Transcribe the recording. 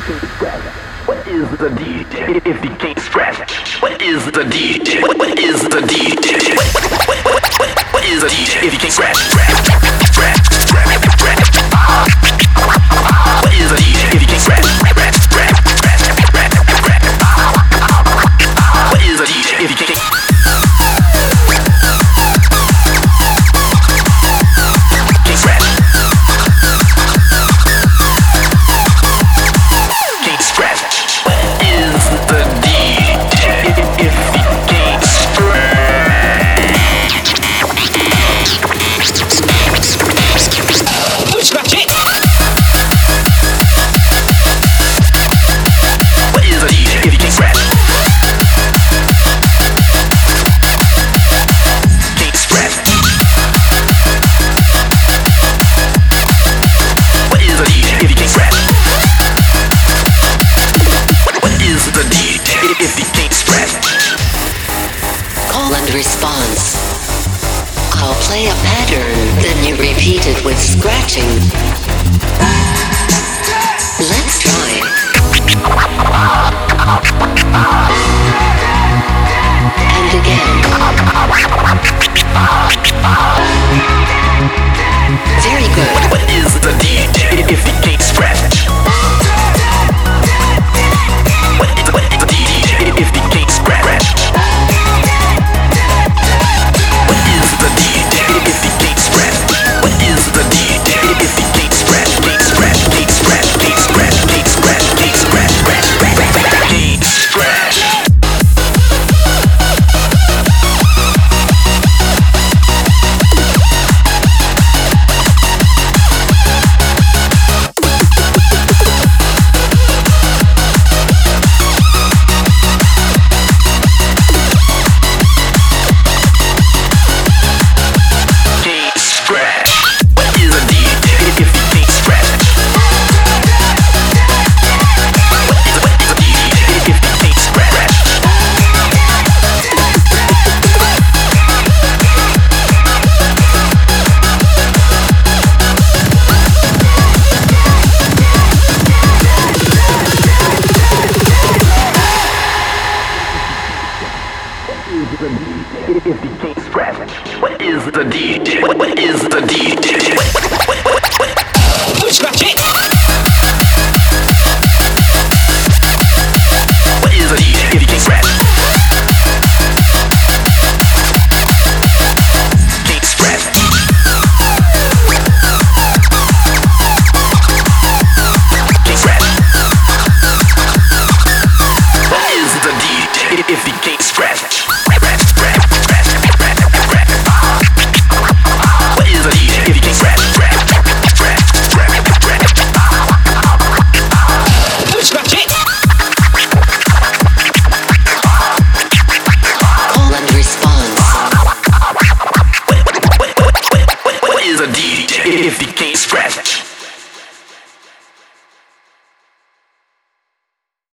What is the DJ if he can't scratch? What is the DJ? What is the DJ? What is the DJ if he can't scratch? What is the DJ if he can't scratch? What is the DJ if he can't? Response. I'll play a pattern, then you repeat it with scratching. Let's try. And again. Very good. What is the DJ if he can't scratch? What is the DJ if he can't scratch? The DJ if he can't scratch. What is the DJ if he can't scratch? Can't scratch, can't scratch, can't scratch, can't scratch, can't scratch, can't scratch. If he can't scratch, what is the DJ? What is the DJ? Scratch it. What is the DJ if he can't scratch? Can't scratch. Can't scratch. What is the DJ if he can't scratch? If he can't scratch.